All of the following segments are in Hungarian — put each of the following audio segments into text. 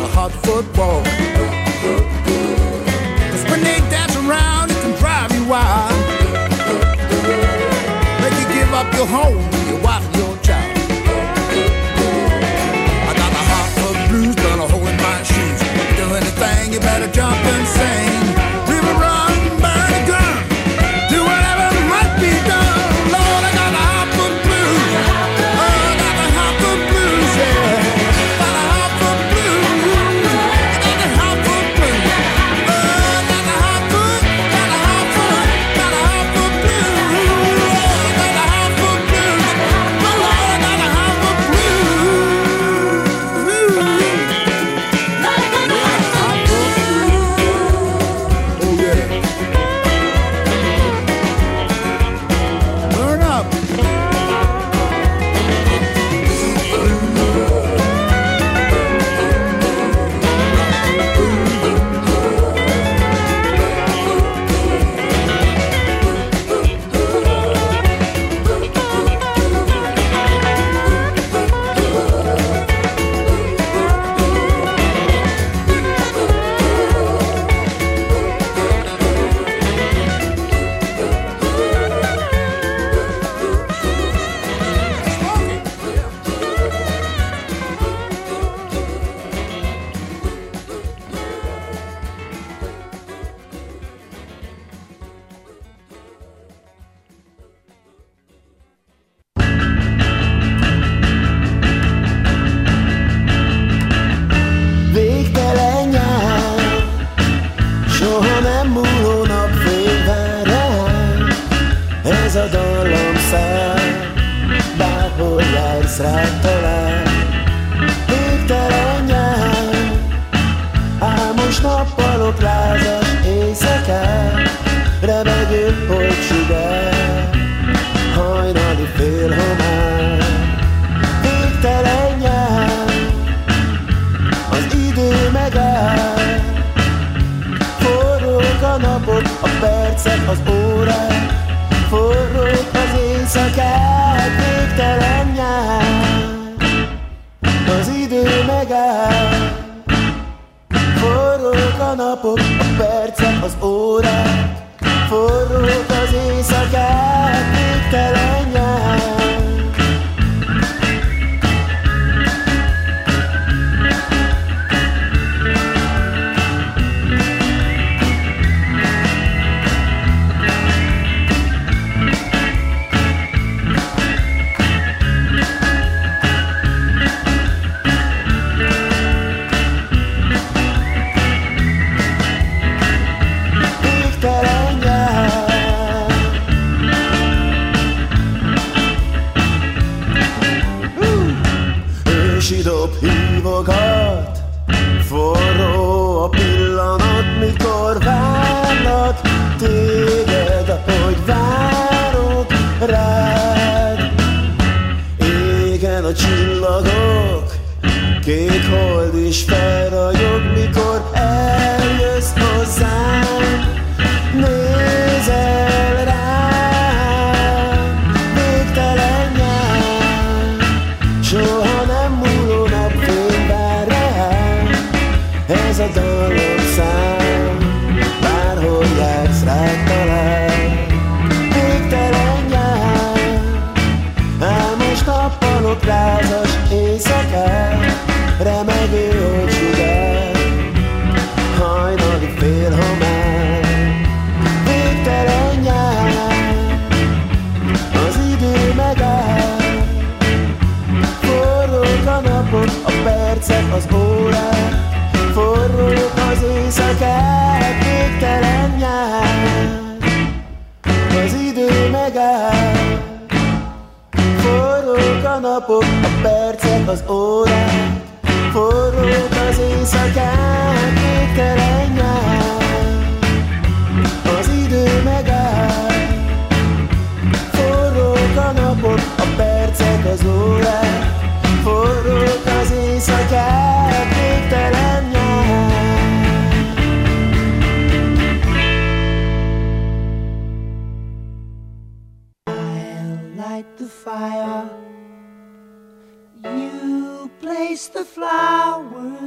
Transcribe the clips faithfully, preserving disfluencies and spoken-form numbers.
a hot football. Cause when they dance around, it can drive you wild. Make you give up your home, your wife and your child. I got a hot foot blues, got a hole in my shoes. Do anything, you better jump and sing. River run, burn a gun. Do whatever might be done. Lord, I got a hot foot blues. Oh, I got a hot foot blues, yeah. Got a hot foot blues. I got a hot foot blues. Oh, I got a hot foot, got a hot foot, got a hot foot blues. Oh, I got a hot foot blues. Oh, Lord, I got a hot foot blues. Oh, yeah. Burn up. Végtelen nyár, soha nem múló napfény vár rám. Ez a dallamszám, bárhol jársz, rád talál. Végtelen nyár, álmos nappalok, lázas éjszakák, remegő holtsugár, hajnali félhomár. Végtelen nyár, az idő megáll, forrók a napok, a percek, az órák, forrók az éjszakák. Végtelen nyár, az idő megáll, forrók a napok, a percek, az órák, forrók az éjszakák. Végtelen nyár. Végtelen nyár. Ősi dob hívogat, forró a pillanat, mikor várnak téged, ahogy várok rád. Égen a csillagok, kék hold is felragyog, mikor eljössz hozzám. Nézel rám, végtelen nyár, soha nem múló napfény vár rám. Ez a dallamszám, bárhol jársz, rád talál. Végtelen nyár, álmos nappalok, lázas éjszakák, remegő holtsugár, hajnali félhomár. Végtelen nyár, az idő megáll, forrók a napok, a percek, az órák, forrók az éjszakák. Végtelen nyár, az idő megáll, forrók a napok, a percek, az órák, forrók az éjszakák. Végtelen nyár, az idő megáll, forrók a napok, a percek, az órák, forrók az éjszakák. Végtelen nyár. I'll light the fire, you place the flowers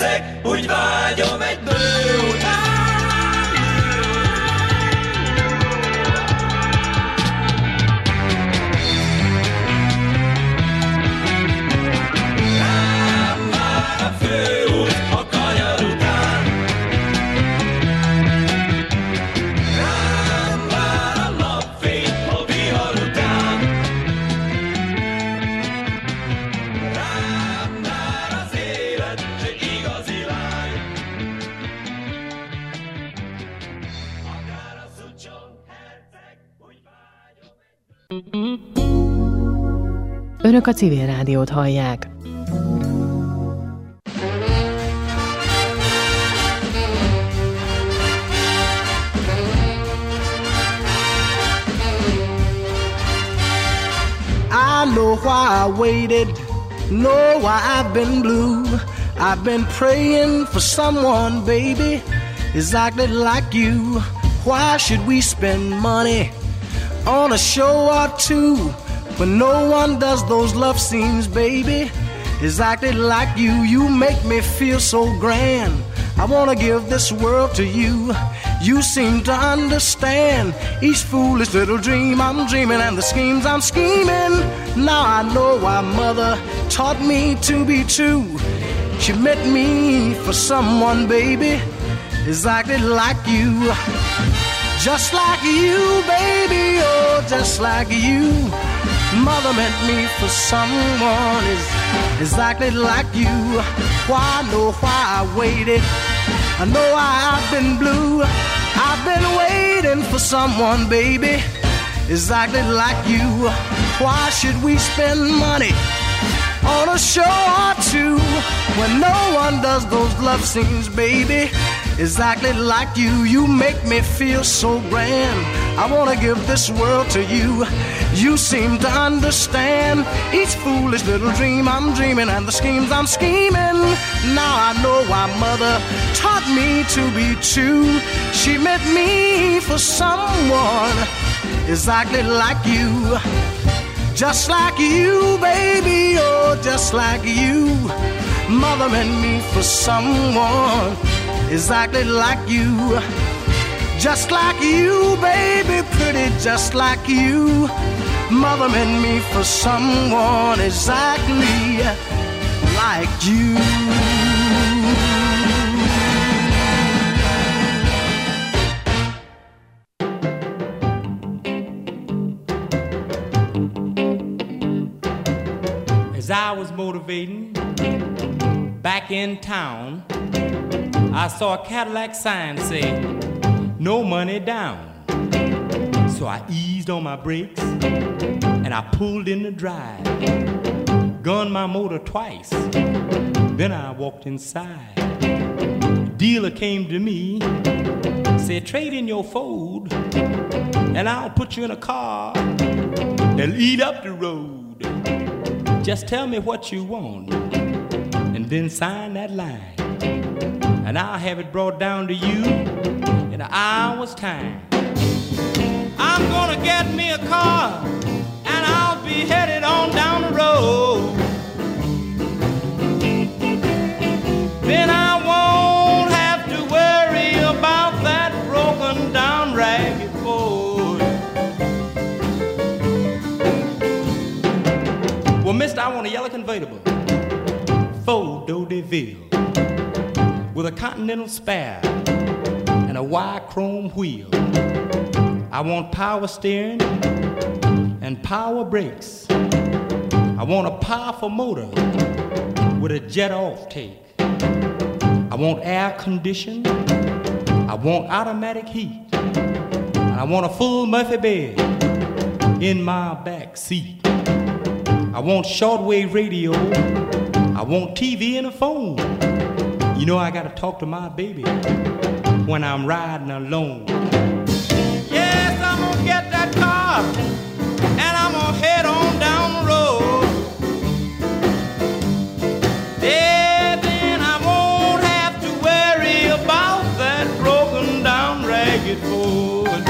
herceg, úgy vágyom egy bő után. Rám vár a főút a kanyar után. Rám vár a napfény a vihar után. Rám vár az élet, s igazi lány. Akár a szucson herceg, úgy vágyom egy... Önök a Civil Rádiót hallják. I know why I waited, know why I've been blue. I've been praying for someone, baby, exactly like you. Why should we spend money on a show or two when no one does those love scenes, baby, exactly like you? You make me feel so grand. I wanna give this world to you. You seem to understand each foolish little dream I'm dreaming and the schemes I'm scheming. Now I know why mother taught me to be true. She meant me for someone, baby, exactly like you. Just like you, baby, oh, just like you. Mother meant me for someone is exactly like you. Why I know why I waited, I know why I've been blue. I've been waiting for someone, baby, exactly like you. Why should we spend money on a show or two when no one does those love scenes, baby, exactly like you? You make me feel so grand. I wanna give this world to you. You seem to understand each foolish little dream I'm dreaming and the schemes I'm scheming. Now I know why mother taught me to be true. She meant me for someone exactly like you. Just like you, baby, oh, just like you. Mother meant me for someone exactly like you. Just like you, baby, pretty just like you. Mother meant me for someone exactly like you. As I was motivating back in town, I saw a Cadillac sign say, no money down. So I eased on my brakes and I pulled in the drive, gunned my motor twice, then I walked inside. The dealer came to me, said, trade in your Ford and I'll put you in a car that'll eat up the road. Just tell me what you want and then sign that line, and I'll have it brought down to you in an hour's time. I'm gonna get me a car and I'll be headed on down the road. Then I won't have to worry about that broken down ragged Ford. Well, mister, I want a yellow convertible, Ford D'Odeville, with a Continental spare and a wide chrome wheel. I want power steering and power brakes. I want a powerful motor with a jet off take. I want air conditioning. I want automatic heat. And I want a full Murphy bed in my back seat. I want shortwave radio. I want T V and a phone. You know I gotta talk to my baby when I'm riding alone. Yes, I'm gonna get that car and I'm gonna head on down the road. Yeah, then I won't have to worry about that broken down ragged Ford.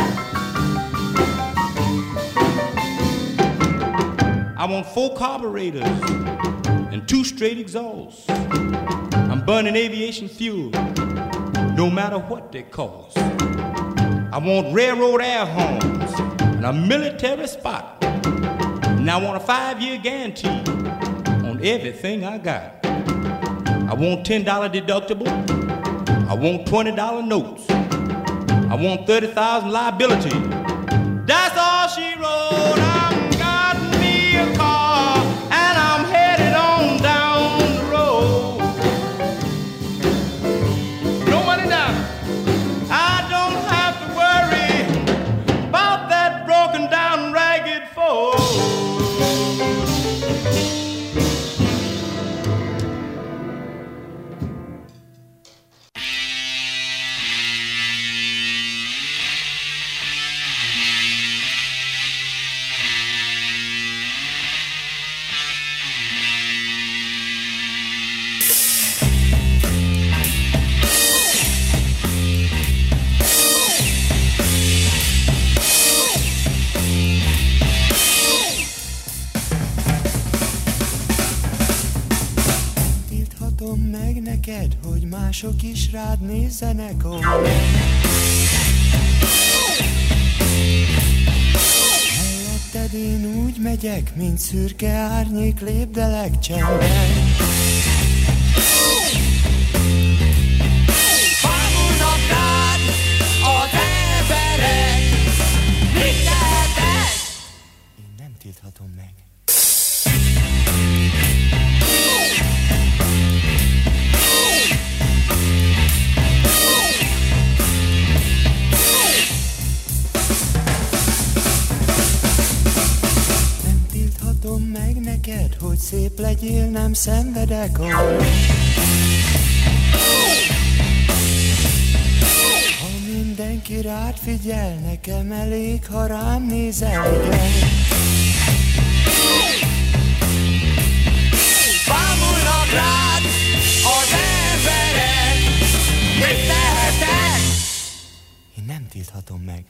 I want four carburetors and two straight exhausts. I'm I'm burning aviation fuel, no matter what they cost. I want railroad air horns and a military spot. And I want a five-year guarantee on everything I got. I want ten dollars deductible. I want twenty dollars notes. I want thirty thousand dollars liability. That's all she wrote. I'm got me a car and I'm headed on down the road. No money down. I don't have to worry about that broken down ragged Ford. Meg neked, hogy mások is rád nézzenek, ó. Melletted én úgy megyek, mint szürke árnyék, lépdelek csendben. Bámulnak rád az emberek, mit tehetek? Én nem tilthatom meg. Meg neked, hogy szép legyél, nem szenvedek, ó. Ha mindenki rád figyel, nekem elég, ha rám nézel, igen. Bámulnak rád az emberek, mit tehetek? Én nem tilthatom meg.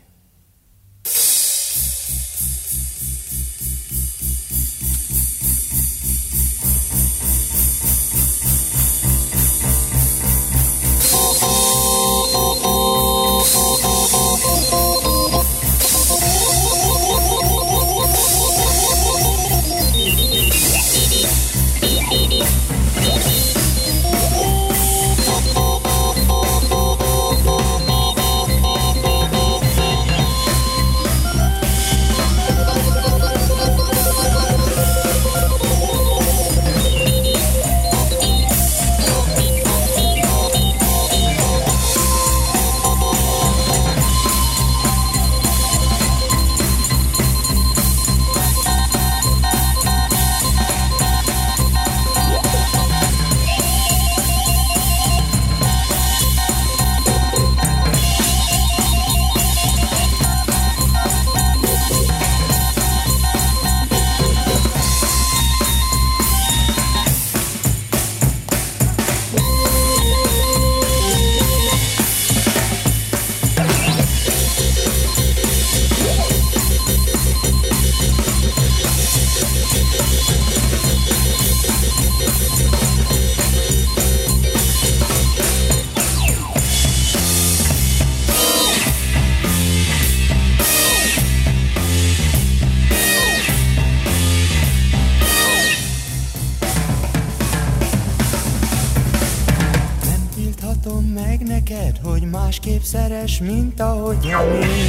Hogy másképp szeres, mint ahogyan én.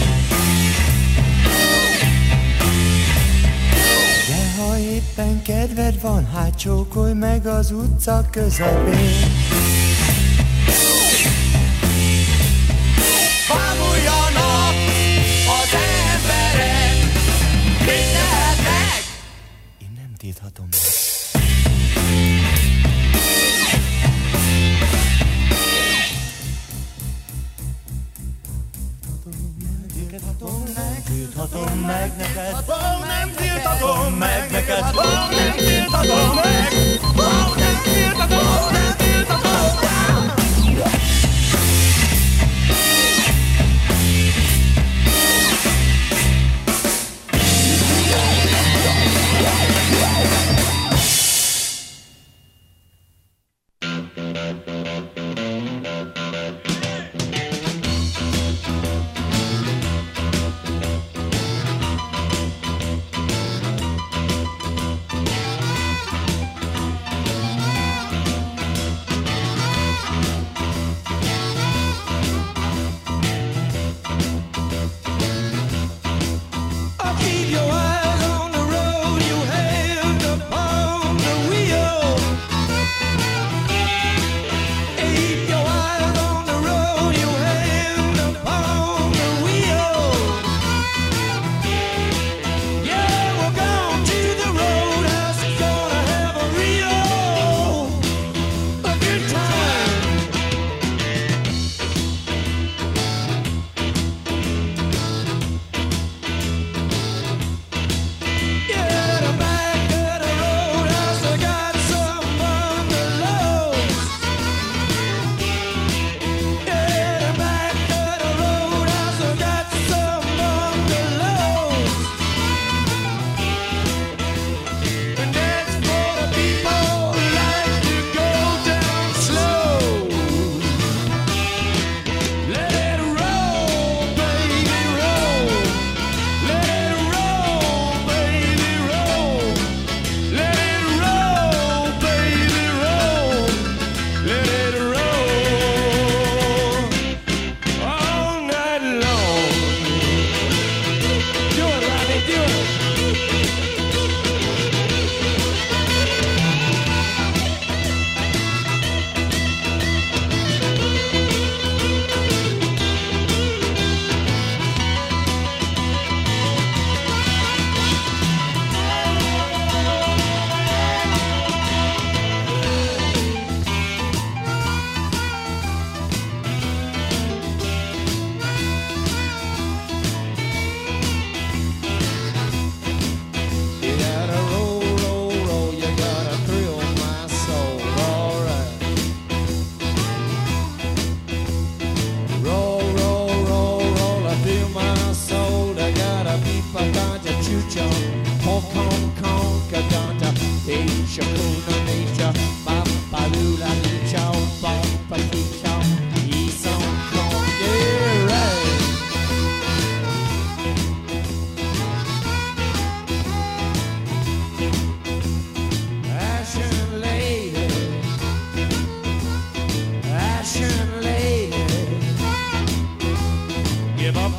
De ha éppen kedved van, hát csókolj meg az utca közepén. Bámuljanak az emberek, mit tehetek? Én nem tilthatom meg. Tilthatom meg neked, ó, nem tilthatom meg neked, ó, nem tilthatom meg, ó, nem tilthatom, nem tilthatom meg.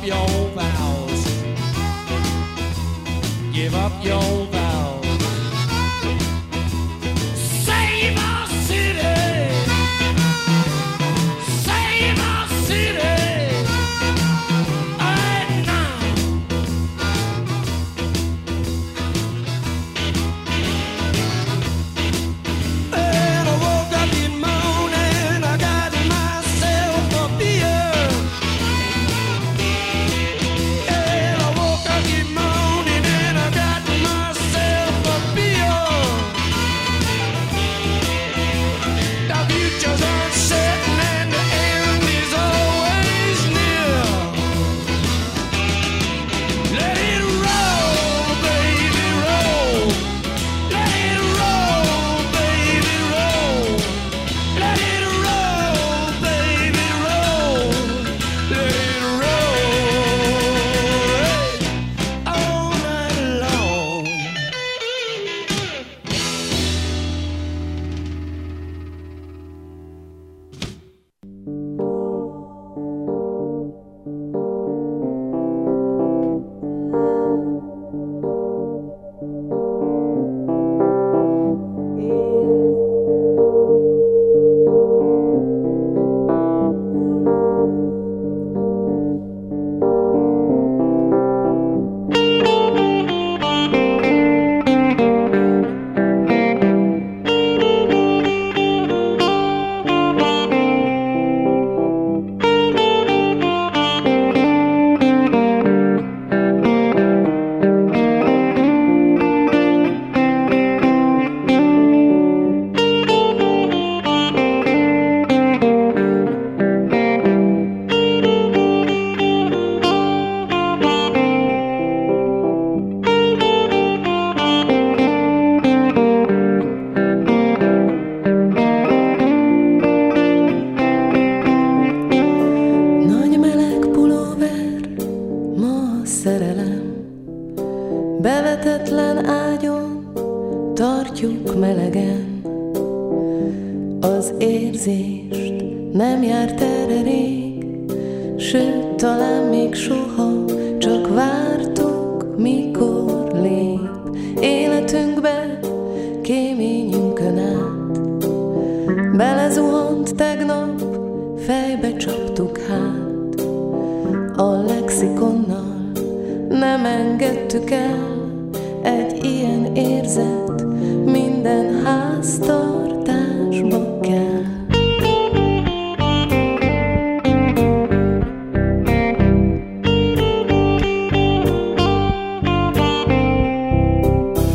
your vows. Give up your vows. Save our city. Save our city. Right now. And I woke up this morning, I got myself a beer. And I woke up this morning and I got myself a beer. The future's uncertain and the end is always near. Let it roll, baby, roll. Let it roll, baby, roll. Let it roll, baby, roll. Let it roll all night long. Nagy meleg pulóver, ma a szerelem. Bevetetlen ágyon tartjuk melegen. Az érzést nem járt erre rég, sőt, talán még soha, csak vártuk, mikor lép életünkbe, kéményünkön át. Belezuhant tegnap, fejbe csaptuk hát. A lexikonnal nem engedtük el, egy ilyen érzet minden háztartásban